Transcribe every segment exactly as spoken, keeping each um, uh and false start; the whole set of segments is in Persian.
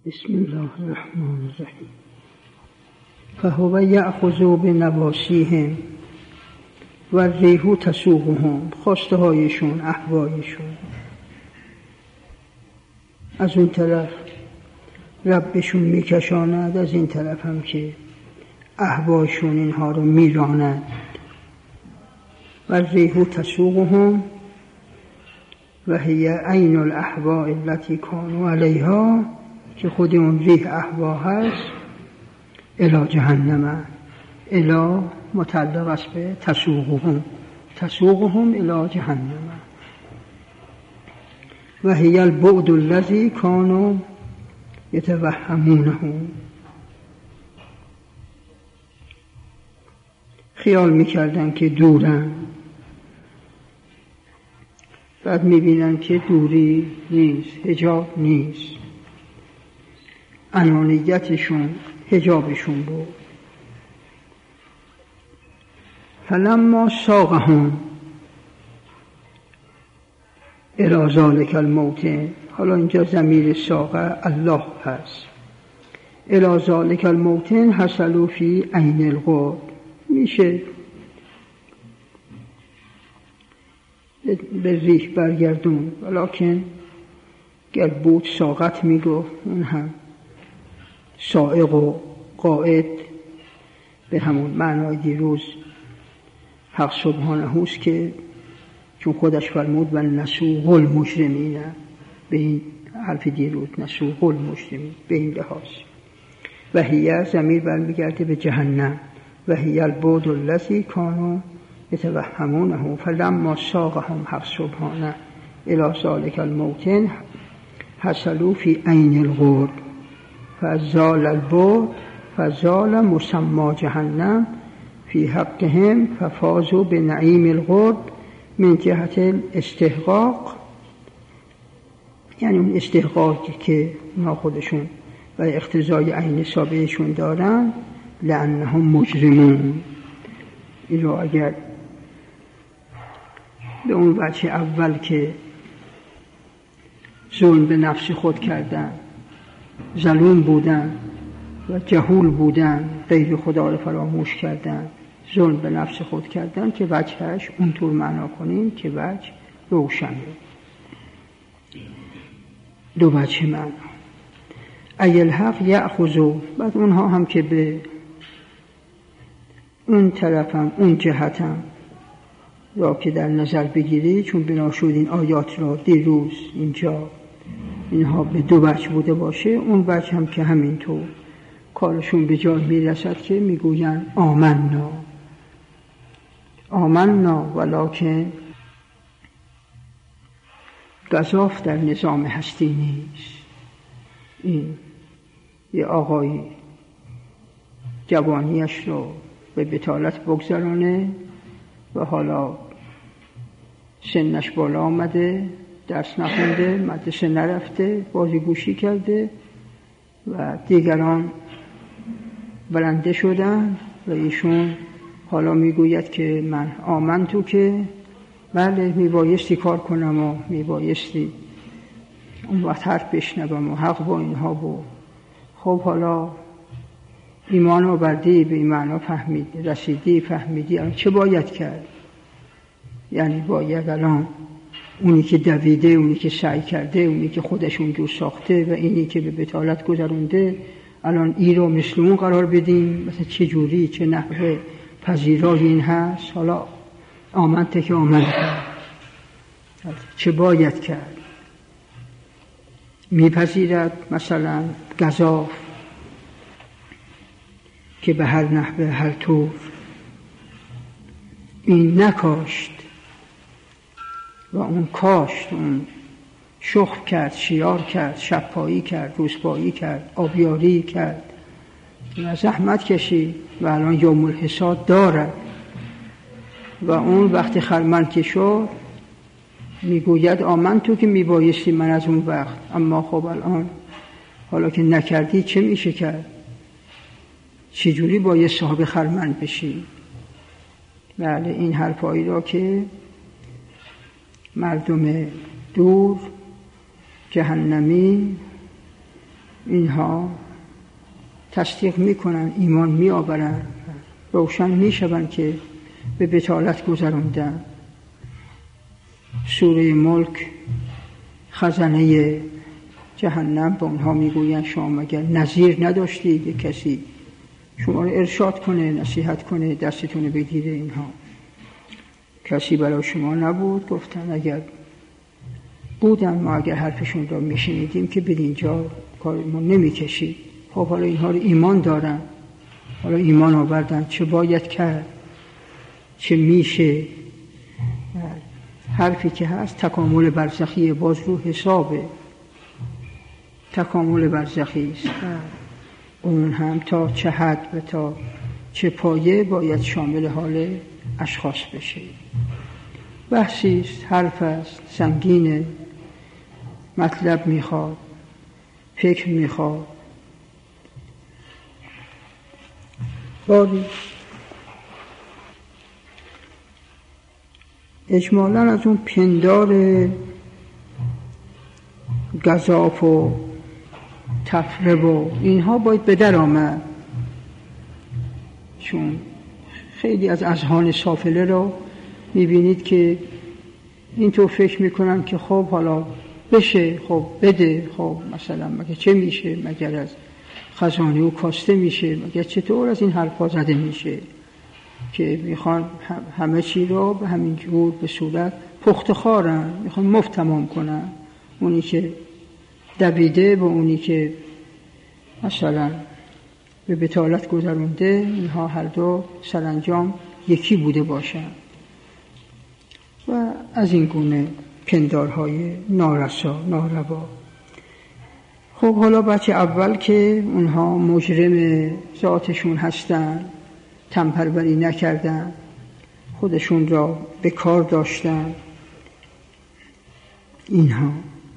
بسم الله الرحمن الرحیم. فهو یأخذ بنواسیهم و الریح تسوقهم، خواسته هایشون، احوایشون. از اون طرف ربشون میکشاند، از این طرف هم که احوایشون اینها رو میراند. و الریح تسوقهم و هی عین الاحوا التي كانوا علیها، که خود اون ریح احوا هست، الی جهنم. الی متعلق است به تسوقهم، تسوقهم الی جهنم. و هی البعد الذی كانوا یتوهمونه، خیال میکردن که دورن، بعد میبینن که دوری نیست، حجاب نیست. انانیتشون حجابشون بود. فلما ساقهم الی ذلک الموطن، حالا اینجا ضمیر ساقه الله هست. الی ذلک الموطن حصلوا فی عین القرب، میشه به ریح برگردون، ولیکن گر بود ساقت میگفت، اون هم سائق و قائد به همون معنای دیروز حق سبحانه است، که چون خودش فرمود و نسوق المجرمین، به این حرف دیروز نسوق المجرمین، به این لحاظ. و هی ضمیر برمیگرده به جهنم. و هی البعد الذی کانوا یتوهمونه فلما ساقهم حق سبحانه الی ذلک الموطن حصلوا فی عین القرب فزال البعد فزال مسمی جهنم فی حقهم ففازوا بنعیم القرب من جهت الاستحقاق، یعنی اون استحقاقی که اونا خودشون و اقتضای عین سابقشون دارن، لأنهم مجرمون. این رو اگر به اون وجه اول که ظلم به نفس خود کردن، ظلوم بودن و جهول بودن، غیر خدا رو فراموش کردن، ظلم به نفس خود کردن، که وجهش اونطور معنا کنیم که وجه روشنه. دو وجه معنا. ای الحق یأخذو، بعد اونها هم که به اون طرفم، اون جهتم را که در نظر بگیری، چون بنا شد این آیات را دیروز اینجا اینها به دو وجه بوده باشه، اون وجه هم که همینطور کارشون به جای میرسد که میگوین آمنا آمنا، ولکن گزاف در نظام هستی نیست. این یه آقایی جوانیش رو به بطالت بگذرانه و حالا سنش بالا آمده، درس نخونده، مدرسه نرفته، بازی گوشی کرده و دیگران برنده شدن و ایشون حالا میگوید که من آمن تو که بله میبایستی کار کنم و میبایستی اون وقت حرف بشنوم و حق با اینها بود. خب حالا ایمان آوردی، به ایمان فهمیدی، رسیدی، فهمیدی، الان چه باید کرد؟ یعنی باید الان اونی که دویده، اونی که سعی کرده، اونی که خودش اونجور ساخته و اینی که به بطالت گذرونده، الان ای رو مثل اون قرار بدیم؟ مثلا چه جوری، چه نحوه پذیرای این هست؟ حالا آمنته که آمنته، چه باید کرد؟ میپذیرد مثلا گزاف که به هر نحوه، هر طور این نکاشت و اون کاشت، اون شخم کرد، شیار کرد، شبپایی کرد، روزپایی کرد، آبیاری کرد و زحمت کشید و الان یوم الحساب دارد و اون وقت خرمن که شد میگوید آمن تو که میبایستی من از اون وقت، اما خب الان حالا که نکردی چه میشه کرد؟ چجوری باید صاحب خرمن بشی؟ بله، این حرفایی را که مردم دور جهنمی اینها تصدیق میکنن، ایمان میآورن، روشن میشون که به بطالت گذروندن. سوره ملک خزانه جهنم به اونها میگوین شما مگر نظیر نداشتید، یک کسی شما رو ارشاد کنه، نصیحت کنه، دستتون بگیره؟ اینها کسی برای شما نبود؟ گفتن اگر بودن ما اگر حرفشون رو میشنیدیم که به اینجا کارمون نمیکشید. خب حالا اینها رو ایمان دارن، حالا ایمان آوردن، چه باید کرد؟ چه میشه؟ حرفی که هست تکامل برزخی، باز رو حسابه، تکامل برزخی است. اون هم تا چه حد و تا چه پایه باید شامل حال اشخاص بشه. بحثی است، حرف است، سنگینه، مطلب میخواد، فکر میخواد. باری اجمالاً از اون پندار گزاف و تفره و اینها باید به در آمد، چون خیلی از اذهان سافله رو میبینید که اینطور فکر میکنن که خب حالا بشه، خب بده، خب مثلا مگه چه میشه، مگر از خزانه و کاسته میشه، مگر چطور از این حرفا زده میشه، که میخوان همه چی رو به همین جور به صورت پختخارن، میخوان مفت تمام کنن. اونی که دویده و اونی که مثلا به بطالت گذرونده، اینها هر دو سرانجام یکی بوده باشن و از این گونه پندارهای نارسا ناروا. خب حالا بچه اول که اونها مجرم ذاتشون هستن، تنپروری نکردن، خودشون را به کار داشتن، اینها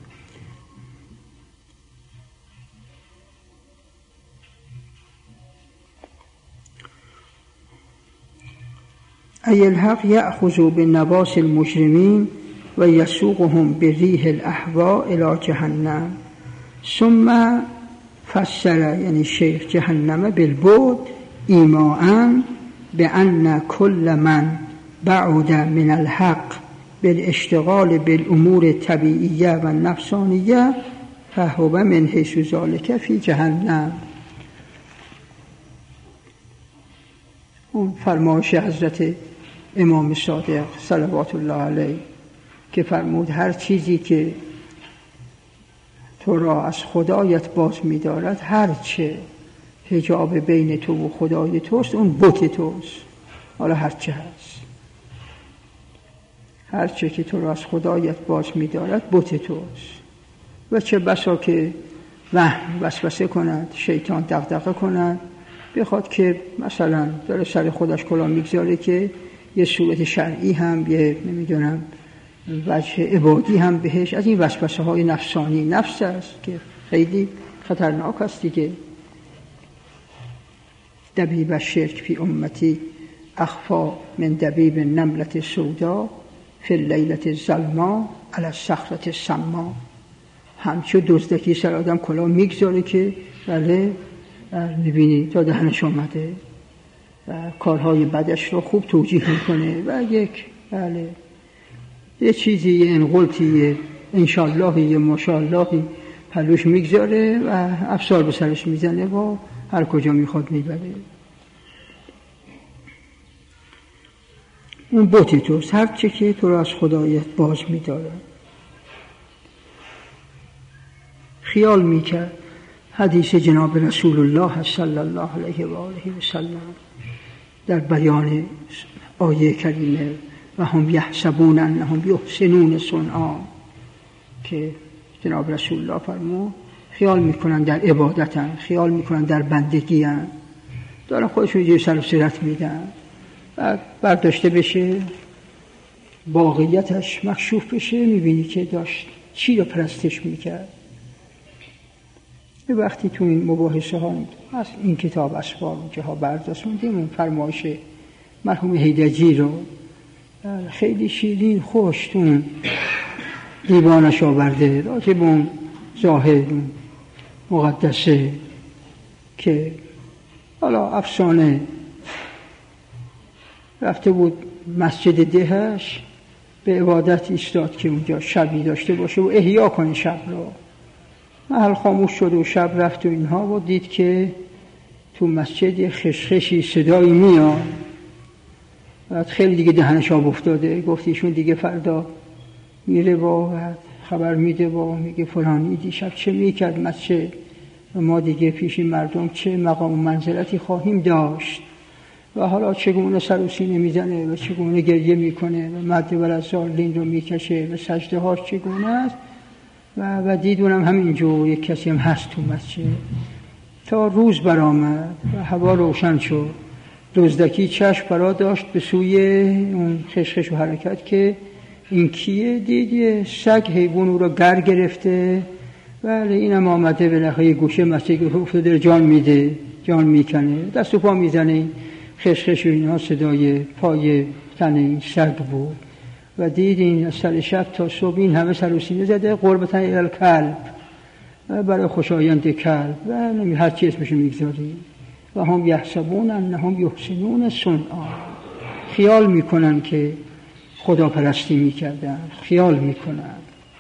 ای الحق یأخذ بنواصی المجرمین و یسوقهم بریح الاهوا الی جهنم ثم فسر، یعنی شیخ، جهنم بالبعد ایماء بأن كل من بعد من الحق بالاشتغال بالامور الطبیعیه و نفسانیه فهو من حیث ذلك فی جهنم. اون فرمایش حضرت امام صادق صلوات الله علیه که فرمود هر چیزی که تو را از خدایت باز می‌دارد، هر چه حجاب بین تو و خدای توست، اون بت توست. حالا هر چه هست، هر چه که تو را از خدایت باز می‌دارد بت توست. و چه بسا که وهم وسوسه کند، شیطان دغدغه کند، بخواد که مثلا داره سر خودش کلاه میگذاره که یه صورت شرعی هم، یه نمیدونم وجه عبادی هم بهش، از این وسوسه های نفسانی، نفس است که خیلی خطرناک است دیگه. دبیب الشرک فی امتی اخفا من دبیب نملت سودا فی اللیلة الظلماء علی الصخرة السما. همچون دزدکی سر آدم کلاه میگذاره که بله میبینی تا دهنش آمده و کارهای بدش رو خوب توجیه میکنه و یک بله یه چیزی، یه انقلتی، یه انشاللهی، یه ماشاءاللهی پلوش میگذاره و افسار به سرش میزنه و هر کجا میخواد میبره. اون بوتی توست، هر چه که تو رو از خدایت باز میداره. خیال میکرد حدیث جناب رسول الله صلی الله علیه و آله و سلم در بیان آیه کریمه و هم یحسبون انهم یحسنون صنعا، که جناب رسول الله فرمود خیال میکنن در عبادتن، خیال میکنن در بندگی‌ان، دارن خودشون یه سر و سرت میدن، بعد برداشته بشه واقعیتش مکشوف بشه، میبینی که داشت چی رو پرستش میکرد. به وقتی تو این مباحثه ها از این کتاب اسباب جاها برداشتیم، اون فرمایش مرحوم حیدجی رو خیلی شیرین خوشتون دیوانش آورده راجع به اون زاهد، مقدسه که حالا افسانه رفته بود مسجد دهش به عبادت ایستاد که اونجا شبی داشته باشه و احیا کنه شب رو. محل خاموش شد و شب رفت و اینها و دید که تو مسجد خشخشی صدایی میاد. بعد خیلی دیگه دهنش آب افتاده، گفت ایشون دیگه فردا میره با خبر میده با میگه فلانی دیشب چه میکرد مسجد و ما دیگه پیش مردم چه مقام و منزلتی خواهیم داشت و حالا چگونه سر و سینه میزنه و چگونه گریه میکنه و مد ولضالین رو میکشه و سجده هاش چگونه است و و دیدونم همینجور یک کسی هم هست تو مسجد. تا روز برآمد و هوا روشن شد، دزدکی چشم برا داشت به سوی اون خشخش و حرکت که این کیه؟ دید یه سگ حیوان او رو گر گرفته. بله اینم آمده به لحظه گوشه مسجد افتاده جان میده، جان میکنه، دست و پا میزنه. خشخش و اینها صدای پای تن این سگ بود و دید این از سر شب تا صبح این همه سر و سینه زده قربتن الی کلب، برای خوشایند کلب و نمی هر چی اسمشو میگذاریم و هم یحسبون انهم یحسنون صنعا، خیال میکنن که خدا پرستی میکردن، خیال میکنن.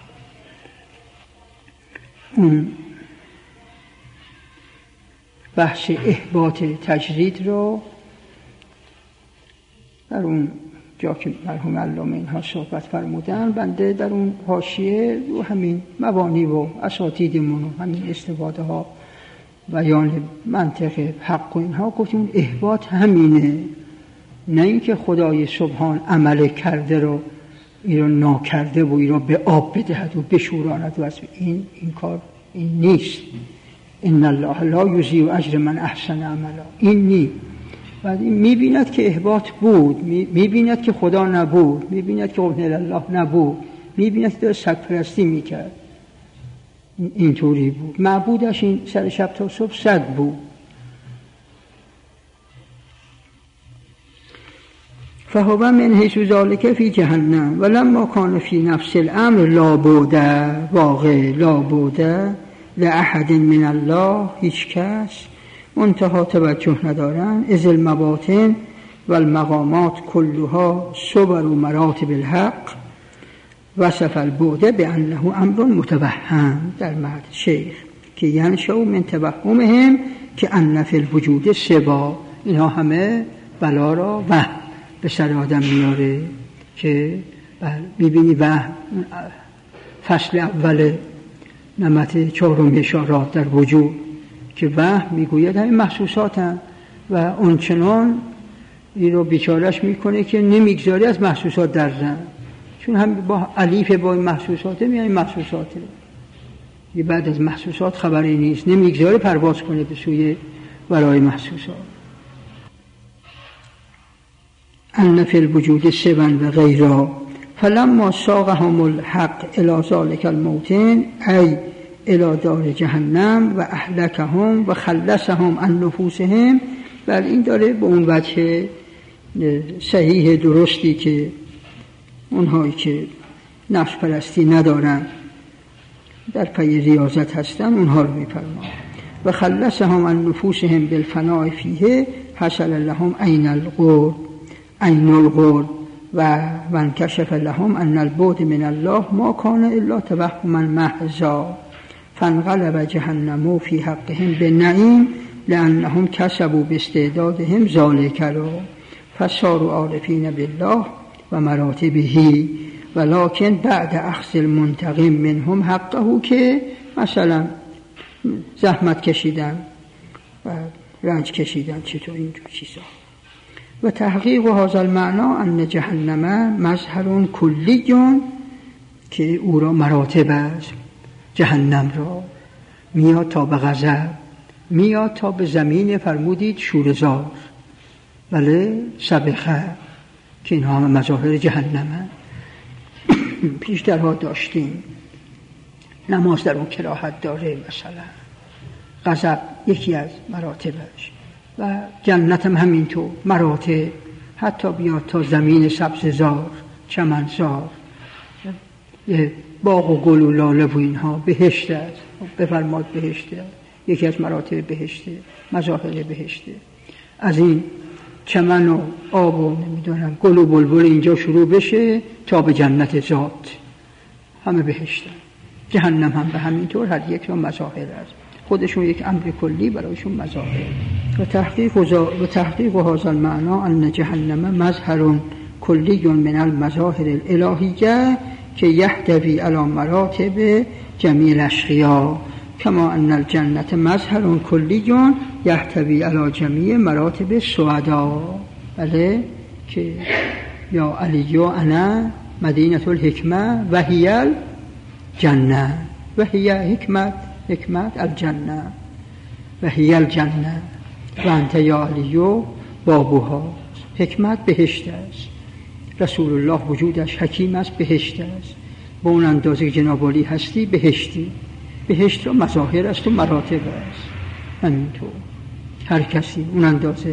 اون بحث احباط تجرید رو در اون جا که مرحوم علامه اینها صحبت فرمودن، بنده در اون حاشیه رو همین مبانی و اساتیدمون و همین استفاده ها بیان منطق حق و اینها گفتیم احباط همینه، نه اینکه خدای سبحان عمل کرده رو این رو ناکرده و این رو به آب بدهد و بشوراند و از این این کار این نیست. ان الله لا یضیع اجر من احسن عملا، این نیست. بعد این میبیند که احباط بود، میبیند که خدا نبود، میبیند که قبل الله نبود، میبیند که داره سگ پرستی میکرد. اینطوری بود معبودش، این سر شب تا صبح سگ بود. فهو من حیث ذلک فی جهنم ولما کان فی نفس الامر لا بوده، واقع لا بوده لأحد من الله، هیچ کس منتها توجه ندارن. از المباطن و المقامات کلها صبر و مراتب الحق وصف البعد بانه امر متوهم، در مد شیخ که ینشأ من توهمهم که ان فی الوجود سبا، اینها همه بلا را وهم به سر آدم میاره که میبینی وهم فصل اول نمت چهارم اشارات در وجود که وهم میگوید همین محسوسات هم و اونچنان این رو بیچارش میکنه که نمیگذاری از محسوسات در زن، چون هم با علیف با این محسوساته میانی محسوساته یه بعد از محسوسات خبری نیست، نمیگذاری پرواز کنه به سوی ورای محسوسات. ان فی الوجود سبا و غیرا فلما ساقهم الحق الی ذلک الموطن ای الی دار جهنم و اهلکهم و خلصهم عن نفوسهم. بل این داره به اون وجه صحیح درستی که اونهایی که نفس پرستی ندارن در پی ریاضت هستن اونها رو می‌فرماید. و خلصهم عن نفوسهم بالفناء فیه حصل لهم عین القرب عین القرب و وانکشف لهم ان البعد من الله ما کان الا توهما محضا فانقلب جهنم فی حقهم بالنعیم لانهم کسبوا باستعدادهم ذلک را فصاروا عارفین بالله و مراتبه ولکن بعد اخذ المنتقم منهم حقه، که مثلا زحمت کشیدن و رنج کشیدن چطور اینجور چیزا. و تحقیق هذا المعنى ان جهنم مظهر کلی، که او را مراتب است. جهنم را میاد تا به غضب، میاد تا به زمین فرمودید شورزار، بله سبخه، که اینها همه مظاهر جهنم. پیشترها داشتیم نماز در اون کراهت داره، مثلا غضب یکی از مراتبش و جنت هم همینطور مراتب، حتی بیاد تا زمین سبززار چمنزار، باغ و گل و لاله و اینها بهشت است. بفرماد بهشته، یکی از مراتب بهشته، مظاهر بهشته. از این چمن و آب و نمیدونم گل و بلبل اینجا شروع بشه تا به جنت ذات، همه بهشتن. جهنم هم به همین طور، هر یک را مظاهر است، خودشون یک امر کلی برایشون مظاهر. و تحقیق و تحقیق هذا المعنى ان جهنم مظهر کلی من المظاهر الالهیه که یحتوی علی مراتب جمیع الاشقیا، کما ان الجنة مظهر کلی یحتوی علی جمیع مراتب السعداء. بله که یا علی انا مدینة الحکمه و هی الجنه، و هی حکمت حکمت الجنه و هی الجنه و انت یا علی بابوها. حکمت بهشت است، رسول الله وجودش حکیم است، بهشت است. با اون اندازه که جناب علی هستی بهشتی. بهشت را مظاهر است و مراتب است. همینطور هر کسی اون اندازه.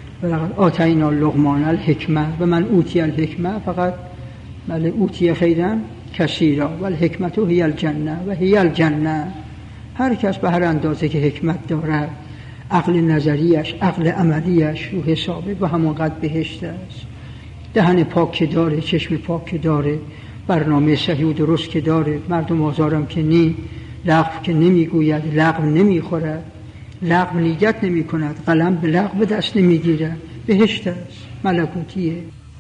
آتینا لقمان الحکمه و من اوتی الحکمه فقط بله اوتی خیرا کثیرا و الحکمت هی الجنه و هی الجنه. هر کس به هر اندازه که حکمت دارد، عقل نظریش، عقل عملیش رو حسابه و همونقدر بهشت است. دهن پاک که داره، چشم پاک که داره، برنامه صحیح و درست که داره، مردم آزارم که نی، لغو که نمیگوید، لغو نمیخورد، لغو نیت نمی کند، قلم به لغو دست نمیگیرد، بهشت است، ملکوتیه.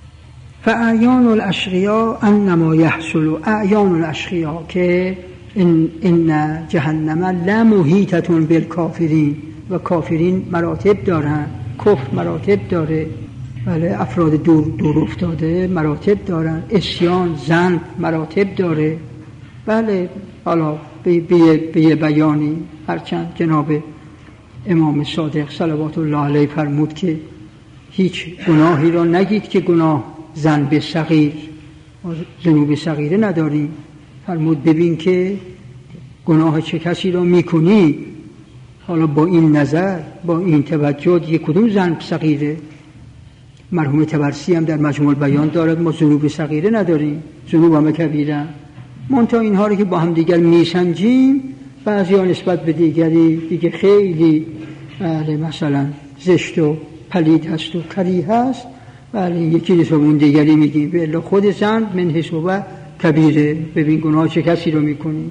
فاعیان الاشقیا انما یحصل، اعیان الاشقیا که این, این جهنم لا محیطتون بالکافرین، و کافرین مراتب دارن، کفر مراتب داره، بله افراد دور, دور افتاده مراتب دارن، عصیان ذنب مراتب داره. بله حالا به, به, به بیانی، هرچند جناب امام صادق صلوات الله علیه فرمود که هیچ گناهی را نگید که گناه ذنب صغیر، ذنوب صغیره نداریم. فرمود ببین که گناه چه کسی را میکنی، حالا با این نظر، با این توجه، یک کدوم ذنب صغیره. مرحوم طبرسی هم در مجموع بیان دارد ما ذنوب صغیره نداریم، ذنوب همه کبیره. منتها اینها رو که با هم دیگر میسنجیم، بعضی‌ها نسبت به دیگری دیگه خیلی بله مثلا زشت و پلید هست و کریه هست، بله یکی نسبت به اون دیگری میگیم به خود ذنب من حساب کبیره، ببین گناه چه کسی رو میکنی.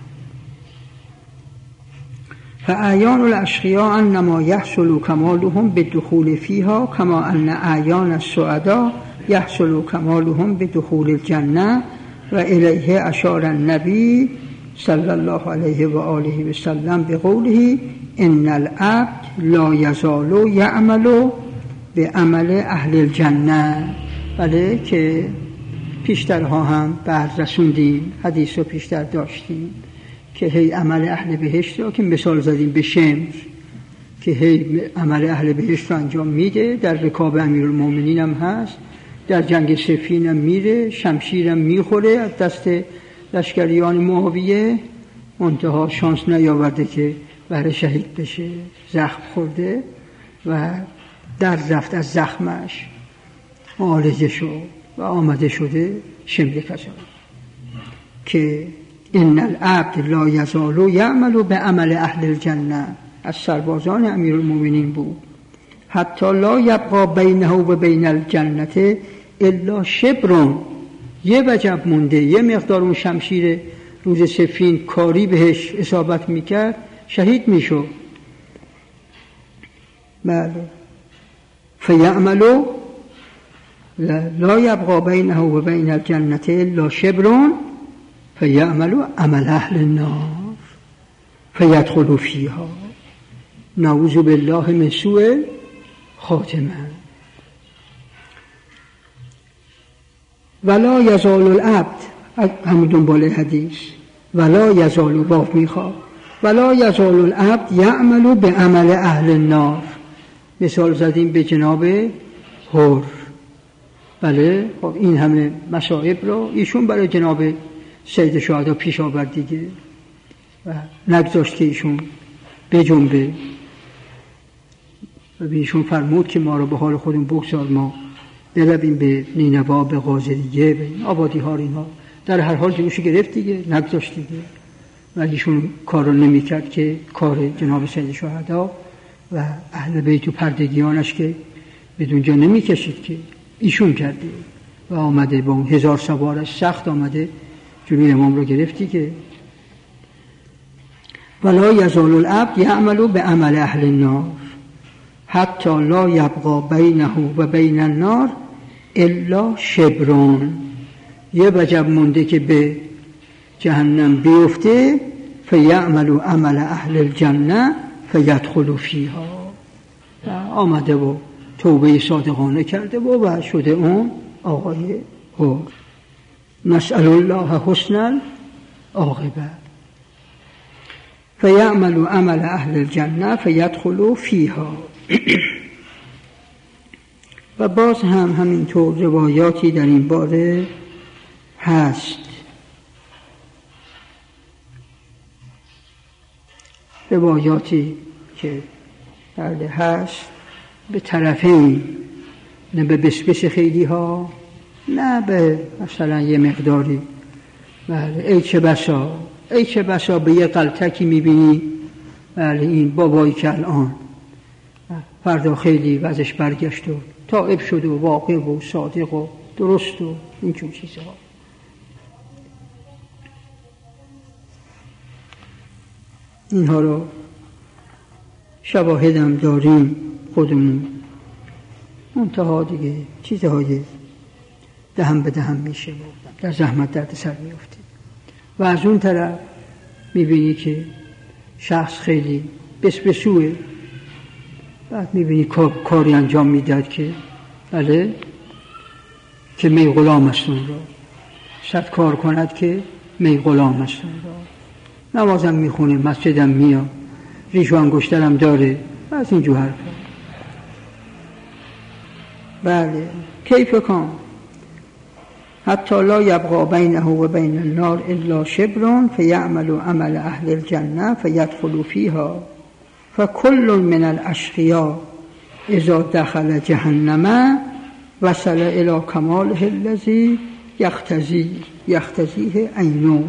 فاعیان الاشقیا انما یحصل کمالهم بالدخول فیها کما ان اعیان السعداء یحصل کمالهم بدخول الجنه و الیه اشار النبی صلی الله علیه و آله و سلم بقوله ان العبد لا یزال یعمل به عمل اهل الجنه. بله که پیشترها هم بعد رسوندیم، حدیث رو پیشتر داشتیم که هی عمل اهل بهشت رو که مثال زدیم به شمر که هی عمل اهل بهشت رو انجام میده، در رکاب امیرالمومنین هم هست، در جنگ صفین هم میره، شمشیر هم میخوره از دست لشکریان معاویه، منتها شانس نیاورده که بره شهید بشه، زخم خورده و در رفت از زخمش معالجه شد و آمده شده شمر کسان که ان العبد لا یزال یعمل به عمل اهل الجنه، از سربازان امیرالمومنین بود. حتی لا یبقى بینه و بین الجنه الا شبر، یه وجب مونده، یه مقدار اون شمشیر روز صفین کاری بهش اصابت میکرد شهید میشد. بله فیعملو لا یبقى بینه و بین الجنه الا شبر فیعملو عمل اهل النار فیدخلوا فیها نعوذ بالله من سوء خاتمه. ولا یزال العبد، همون دنبال حدیث، ولا یزال باف میخواد ولا یزال العبد یعمل به عمل اهل النار. مثال زدیم به جناب حر. بله خب این همه مصائب رو ایشون برای جناب سید شهدا پیش آورد دیگه و نگذاشت که ایشون بجنبه و ایشون فرمود که ما رو به حال خودمون بگذار، ما برویم به نینوا، به قاضریه، به آبادی ها، اینها در هر حال جلوشو گرفت دیگه، نگذاشت دیگه. ولی ایشون کار رو نمی کرد که کار جناب سید شهدا و اهل بیت و پردگیانش که بدون جا نمی کشید که ایشون کرده و آمده با اون هزار سوارش سخت آمده جلوی امام رو گرفتی که ولا یزال العبد یعمل به عمل اهل النار حتی لا یبقى بینه و بین النار الا شبران. یه وجب مونده که به جهنم بیفته فیعمل عمل اهل الجنه فیدخل فیها. آمده و توبه صادقانه کرده و و شده اون آقای حور. نسأل الله حسن العاقبه. فیعمل عمل اهل الجنه فیدخل فیها. و باز هم همینطور روایاتی در این باره هست. روایاتی که بله هست به طرفین، نه به بسبس خیلی ها، نه به مثلا یه مقداری. بله ای چه بسا ای چه بسا به یه غلطکی میبینی بله این بابایی که الان فردا خیلی وضعش برگشت و تائب شد و واقع و صادق و درست و اینجور چیزها. اینها رو شواهدم داریم خودمون، منتها دیگه چیزهای دهم به دهم میشه و در زحمت درد سر میفته. و از اون طرف میبینی که شخص خیلی بسبسوه، بعد میبینی کار، کاری انجام میداد که بله که می غلام است اون را، صد کار کند که می غلام است اون را، نمازم میخونه، مسجدم میاد، ریش و انگشترم داره، از اینجور حرفا. بله کیف کن حتی لا یبقى بینه و بین النار الا شبران فیعمل عمل اهل الجنه فیدخل فیها فکل من الاشقیاء اذا دخل جهنم وصل الى کماله الذی یختزی یختزیه عینه.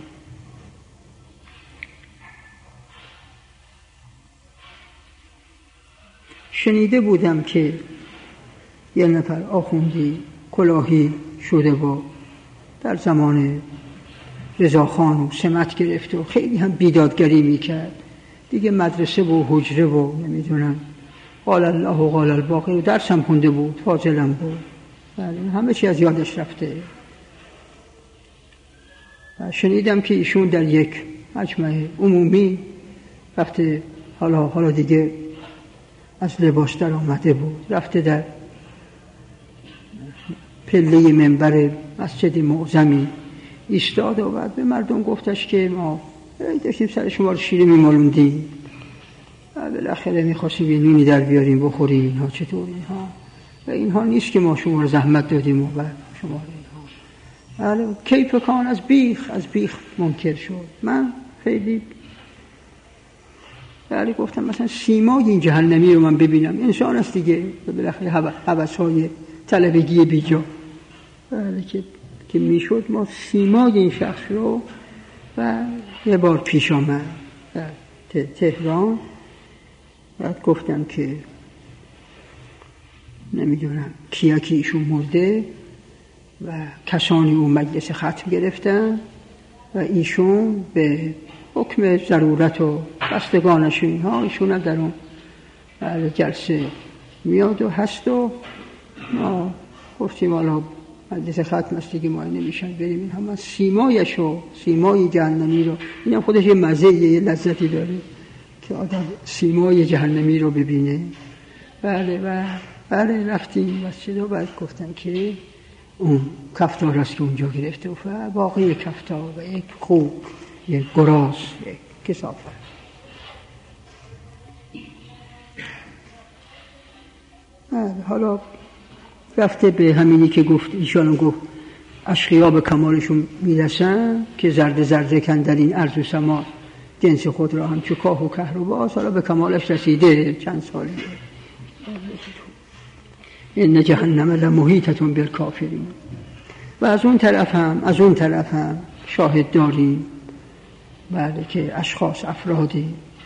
شنیده بودم که یه نفر آخوندی کلاهی شده و در زمان رضاخان و سمت گرفت و خیلی هم بیدادگری میکرد دیگه، مدرسه و حجره و نمیدونم قال الله و قال الباقی و درس هم خونده بود، فاضلم بود، بله همه چی از یادش رفته. و شنیدم که ایشون در یک مجمع عمومی رفته، حالا حالا دیگه از لباس در آمده بود، رفته در پله منبر مسجد معظمی ایستاد و بعد به مردم گفتش که ما داشتیم سر شما رو شیره میمالوندیم و بالاخره میخواستیم یه نونی در بیاریم بخوریم، اینها چطور اینها و اینها نیست که ما شما رو زحمت دادیم و بعد شما رو اینها. بله کیف کان، از بیخ از بیخ منکر شد. من خیلی بله گفتم مثلا سیمای این جهنمی رو من ببینم، انسان است دیگه، بالاخره هوس‌های طلبگی بیجا بله که که میشد ما سیمای این شخص رو. و یه بار پیش آمد در تهران، بعد گفتم که نمیدونم کیا کی ایشون مرده و کسانی اون مجلس ختم گرفتن و ایشون به حکم ضرورت و بستگانش اینها ایشون در اون جلسه میاد و هست و ما گفتیم حالا مجلس ختم است دیگه ما نمیشن بریم، این هم از سیمایش و سیمای جهنمی رو، این هم خودش یه مزه یه لذتی داره که آدم سیمای جهنمی رو ببینه. بله و بله رفتیم مسجد و بعد گفتن که اون کفتار است که اونجا گرفته و باقی کفتار و یک خوب یک گراز یک کثافت. حالا رفته به همینی که گفت ایشان گفت اشقیا به کمالشون میرسن که زرد زرده کن در این ارض و سما جنس خود را هم چو کاه و کهربا، حالا به کمالش رسیده چند ساله. این جهنم لمحیطة بالکافرین. و از اون طرف هم از اون طرف هم شاهد داریم بله که اشخاص افرادی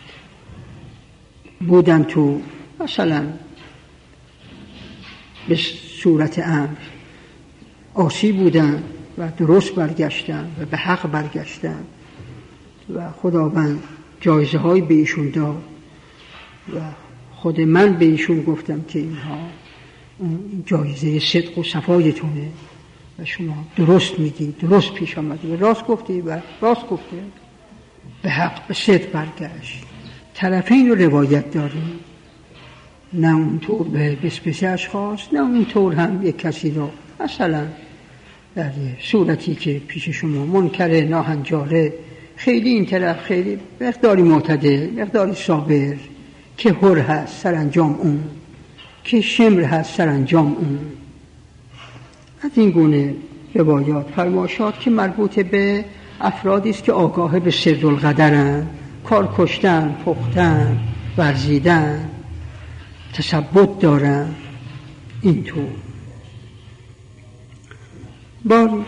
بودن تو مثلا به صورت امر عاصی بودن و درست برگشتن و به حق برگشتن و خداوند جایزه های به ایشون داد و خود من به ایشون گفتم که اینها جایزه صدق و صفایتونه و شما درست میگی، درست پیش آمدی و راست گفتی و راست گفتی، به حق به صدق برگشت. طرفین رو روایت داریم، نه اونطور به بسپسی اشخاص، نه اونطور هم یک کسی رو مثلا در صورتی که پیش شما منکر ناهنجاره، خیلی این طرف خیلی مقداری معتدل، مقداری صابر، که حر هست سرانجام اون، که شمر هست سرانجام اون. از این گونه روایات فرمایشات که مربوط به افرادی است که آگاه به سر القدرن، کار کشتن، پختن، ورزیدن، تثبت دارن. اینطور باری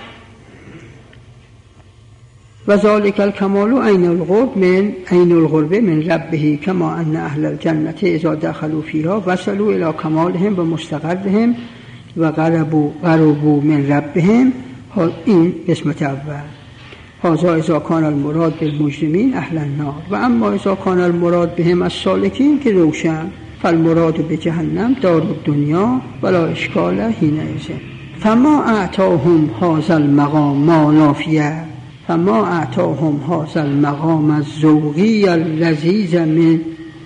و ذالک الکمال عین القرب من عین القرب من ربه کما ان اهل الجنه اذا دخلوا فيها وصلوا الى کمالهم و مستقرهم و قربوا قربوا من ربهم. این قسمت اول. هذا اذا كان المراد بالمجرمین اهل النار و اما اذا كان المراد بهم السالکین که روشن، فالمراد بجهنم دار الدنیا ولا اشکال حینئذ. فما اعطاهم هذا المقام ما نافیه فما اعطاهم هذا المقام الذوقی اللذیذ من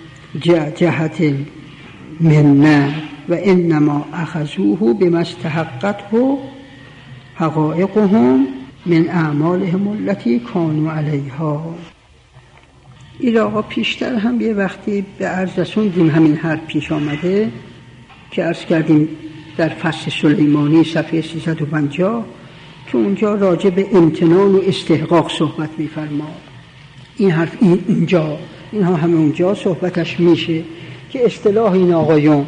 جهت المنه و انما اخذوه بما استحقته حقائقهم من اعمالهم التي كانوا علیها. این آقا پیشتر هم یه وقتی به عرض رسوندیم همین حرف پیش آمده که عرض کردیم در فصل سلیمانی صفحه سیصد و پنجاه که اونجا راجع به امتنان و استحقاق صحبت می‌فرماد. این حرف این اونجا، اینها همه اونجا صحبتش میشه که اصطلاح این آقایون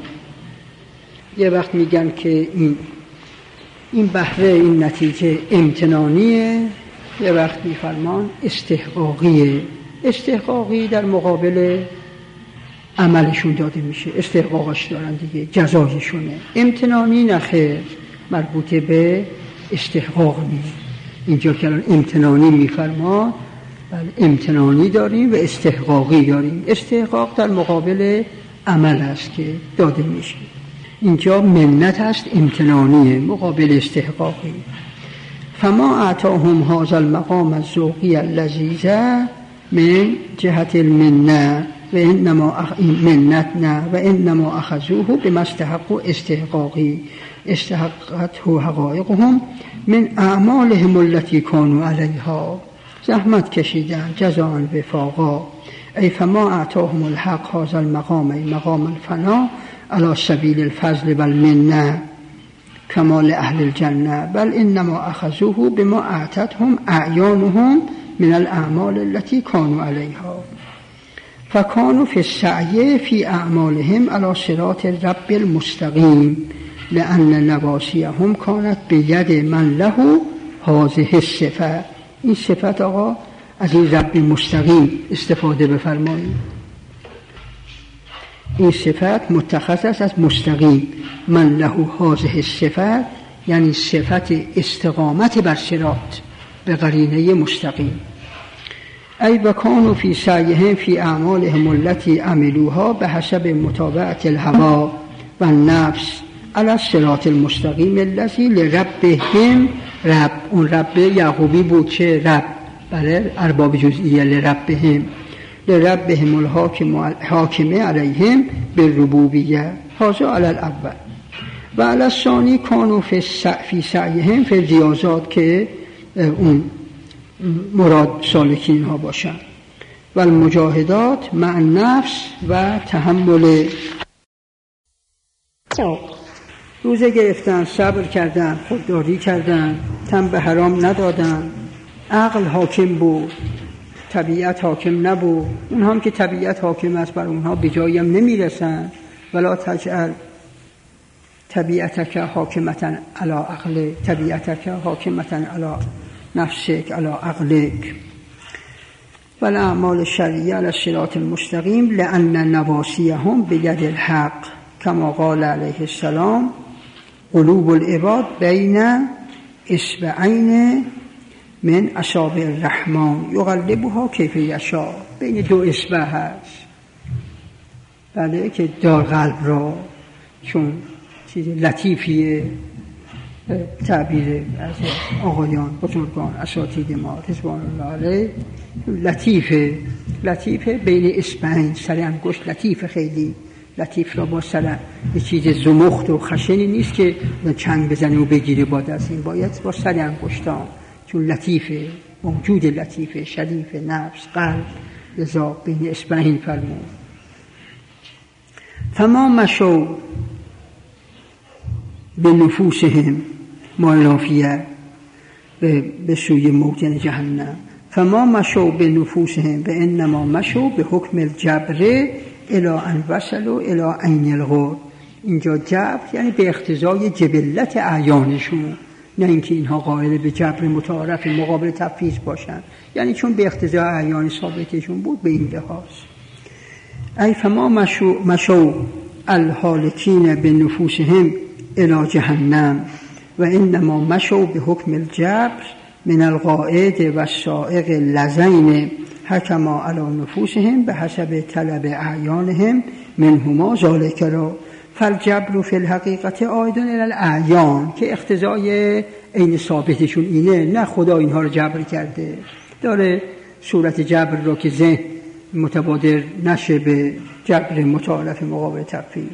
یه وقت میگن که این این بهره، این نتیجه امتنانیه، یه وقت می‌فرمان استحقاقیه. استحقاقی در مقابل عملشون داده میشه، استحقاقش دارن دیگه، جزایشونه. امتنانی نخیر، مربوط به استحقاق نیست. اینجا که الان امتنانی میفرما، بله امتنانی داریم و استحقاقی داریم. استحقاق در مقابل عمل است که داده میشه. اینجا منت است، امتنانیه مقابل استحقاقی. فما اعطاهم هذا المقام الذوقی اللذیذ من جهت المنه و انما اخ... منت نه و انما اخذوه بما استحقوا استحقاقی استحقته حقائقهم من اعمالهم التي كانوا علیها. زحمت کشیدن، جزاء وفاقا. ای فما اعطاهم الحق هذا المقام ای مقام الفنا على سبیل الفضل والمنه کمال اهل الجنه بل انما اخذوه بما اعطتهم اعیانهم من الاعمال التي كانوا عليها فكانوا في السعي في اعمالهم على صراط الرب المستقيم لان نواسيهم كانت بيد من له هذه الصفه. این صفت آقا از این رب مستقیم استفاده بفرمایید. این صفت متخص است از مستقیم. من له هذه الصفه یعنی صفت استقامت بر صراط به قرینه مستقیم. ای وکانوا فی سعیهم فی اعمالهم التي عملوها به حسب متابعت الهوا و النفس علی الصراط المستقیم الذی لربهم رب. اون رب یعقوبی بود چه رب، بله ارباب جزئیه. لربهم لربهم الحاکم حاکمه علیهم بالربوبیه. هذا علی الاول و علی الثانی کانوا فی سعیهم فی ریاضات که اون مراد سالکین ها باشن و المجاهدات مع نفس و تحمل. روزه گرفتن، صبر کردن، خودداری کردن، تن به حرام ندادن، عقل حاکم بود، طبیعت حاکم نبود. اون هم که طبیعت حاکم است بر اونها به جایی هم نمیرسن. ولا تجعل طبیعتک حاکمتا علی عقل طبیعتک حاکمتا علی نفسک علی عقلک. والاعمال الشرعیه علی الصراط المستقیم لان نواسیهم بید الحق کما قال علیه السلام قلوب العباد بین اصبعین من اصابع الرحمن یقلبها کیف یشاء. بین دو اصبع هست، بله، که دار قلب را، چون چیز لطیفیه، تعبیر از آقایان بزرگان اساتید ما رضوان الله علیه، لطیفه لطیفه بین اصبعین، سر انگشت لطیفه، خیلی لطیف را با سر، یه چیز زمخت و خشنی نیست که چنگ بزنه و بگیره با دست، این باید با سر انگشتان، چون لطیفه، موجود لطیفه، شریف نفس قلب، لذا بین اصبعین فرمود. فما مشو به نفوسهم مالافیه به سوی موطن جهنم، فما مشو به نفوسهم به انما مشو به حکم الجبر الی ان وصلوا الی عین الغور. اینجا جبر یعنی به اقتضای جبلت اعیانشون، نه اینکه اینها قائل به جبر متعارف مقابل تفویض باشن، یعنی چون به اقتضای اعیان ثابتشون بود به این لحاظ. ای فما مشو, مشو الحالکین به نفوسهم الی جهنم و انما مشو به حکم الجبر من القاعد و السائق لذین حکما علی نفوسهم به حسب طلب اعیانهم منهما ذالک را. فالجبر فی الحقیقت عائد الی الاعیان، که اقتضای عین ثابتشون اینه، نه خدا اینها رو جبر کرده، داره صورت جبر را که ذهن متبادر نشه به جبر متعارف مقابل تفویض.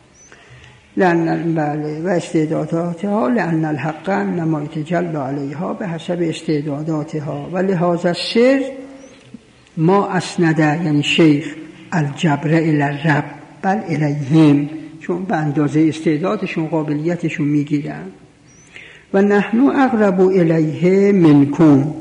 لأن بله و استعداداتها لأن الحق نما یتجلی علیها به حسب استعداداتها و لهذا السر ما اسنده، یعنی شیخ، الجبر الی الرب بل الیهم، چون به اندازه استعدادشون قابلیتشون میگیرن. و نحن اقرب الیه منکم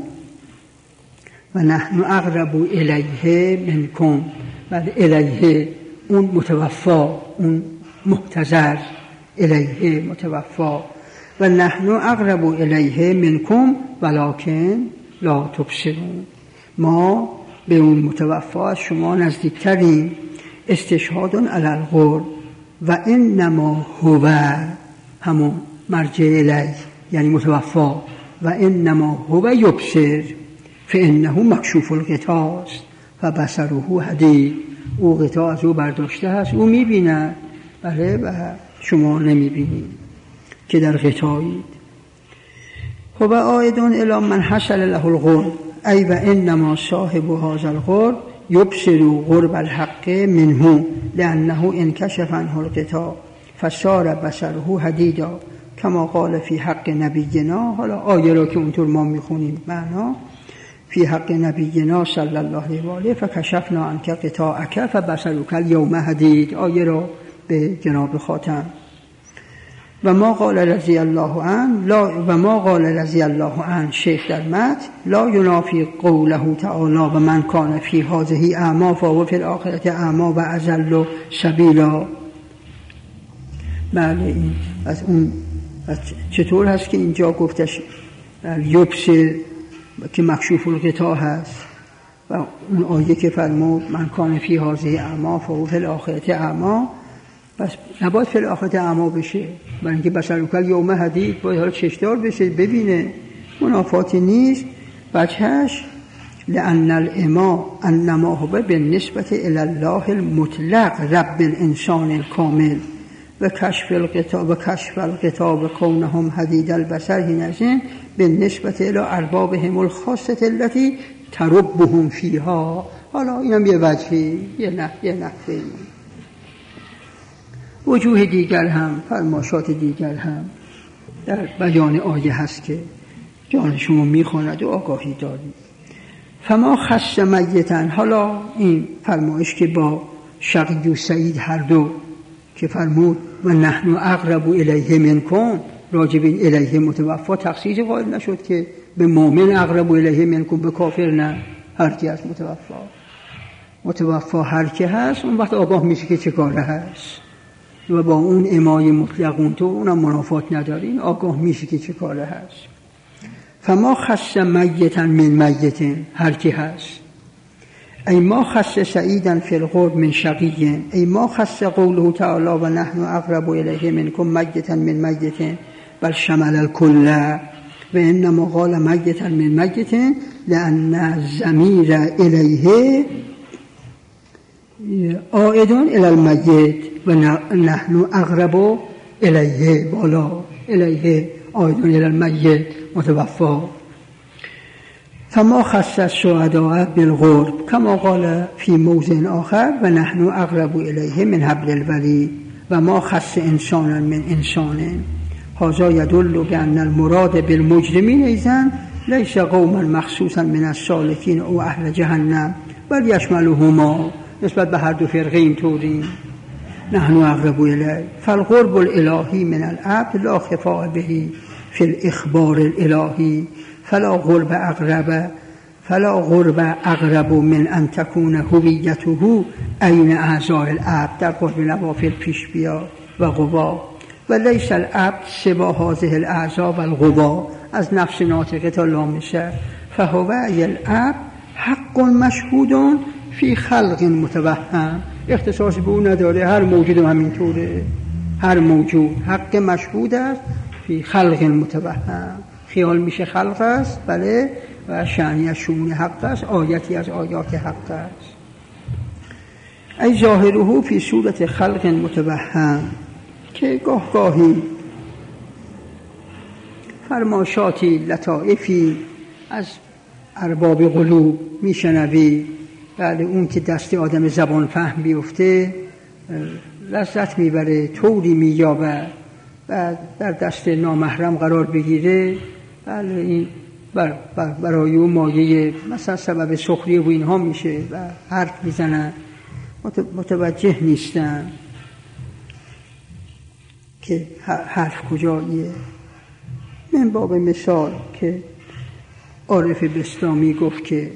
و نحن اقرب الیه منکم، بل الیه اون متوفا، اون محتضر، الیه متوفا. و نحن اقرب الیه منکم ولکن لا تبصرون، ما به اون متوفا از شما نزدیکتریم. استشهاد علی القرب و انما هو، همون مرجع الیه یعنی متوفا، و انما هو یبصر فانه مکشوف الغطاء و بصره حدید، او غطا از او برداشته هست، او میبیند، بله، و شما نمیبینید که در غطایید. خب آیدون الی من حصل له القرب ای و انما صاحب هذا القرب یبصر قرب الحق منه لانه انکشف عنه الغطاء فصار بصره حدیدا کما قال فی حق نبینا. حالا آیه را که اونطور ما میخونیم معنا، فی حق نبینا صلی الله علیه و آله فکشفنا عنک غطاءک فبصرک الیوم حدید، آیه را به جناب خاتم. و ما قال رضی الله عنه لا و ما قال رضی الله عنه شیخ در متن لا ینافی قوله تعالی و من کان فی هذه اعما فهو فی الاخرة اعما و اضل سبیلا. بله، این از اون از چطور هست که اینجا گفتش یبصر که مکشوف الغطاء هست، و اون آیه که فرمود من کان فی هذه اعما فهو فی الاخرة اعما، پس نباید فی الاخرة اعما بشه، برای اینکه بصرک الیوم حدید، باید حالا چشدار بشه ببینه، منافاتی نیست. بچهش لأن الإما انما هو بالنسبة الى الله المطلق رب الانسان الكامل و کشف الغطاء و کشف الغطاء و کونهم حدید البصر حینئذ بالنسبة الى اربابهم الخاصة التي تربهم فیها. حالا اینم یه وجهی، یه نه یه نحوی. وجوه دیگر هم، فرماشات دیگر هم در بیان آیه هست که جان شما میخواند و آگاهی دارید. فما خص میتن، حالا این فرمایش که با شقی و سعید هر دو که فرمود و نحن اقرب الیه منکم، راجب این الیه متوفا تخصیص قائل نشد که به مؤمن اقرب الیه منکم، به کافر نه، هر کی از متوفا متوفا هر کی هست اون وقت آگاه میشه که چه کاره هست، و با اون امای مطلقون تو اونم منافات ندارین، آگاه میشه که چه کاره هست. فما خص میتن من میتن، هر کی هست ای ما خص سعیدا فی القرب من شقی، ای ما خص قوله تعالی و نحن اقرب الیه منکم میتا من میت بل شمل الکل و انما قال میتا من میت لان الضمیر الیه عائد الی المیت و نحن اقرب الیه بالا الیه عائد الی المیت متوفی. فما خص الشهداء بالقرب كما قال في موضع آخر و نحن اقرب الیه من حبل الورید و ما خص انسانا من انسان. هذا يدل بأن المراد بالمجرمين ایضا ليس قوما مخصوصا من السالکین او اهل جهنم بل يشملهما، نسبت به هر دو فرقه اینطوری. نحن اقرب الیه فالقرب الالهی من العبد لا خفاء به في الاخبار الالهی فلا قرب اقرب فلا قرب اقرب من ان تكون هویته عین اعضاء العبد در قرب نوافل پیش بیاد و قوا و لیس العبد سوا هذه الاعضاء و القوا از نفس ناطقه تا لامسه فهو ای العبد حق مشهود فی خلق متوهم. اختصاص به اون نداره، هر موجود همینطوره، هر موجود حق مشهود است فی خلق متوهم. خیال میشه خلق است، بله، و شأنی از شؤون حق است، آیتی از آیات حق است. ای ظاهره فی صورت خلق متوهم، که گاه گاهی فرماشاتی لطائفی از ارباب قلوب میشنوی، بله، اون که دست آدم زبان فهم بیفته لذت میبره، طوری مییابه و در دست نامحرم قرار بگیره، بله، این بر بر برای اون مایه مثلا سبب سخریه و اینها میشه و حرف میزنن، متوجه نیستن که حرف کجاییه. من باب مثال که عارف بستامی گفت که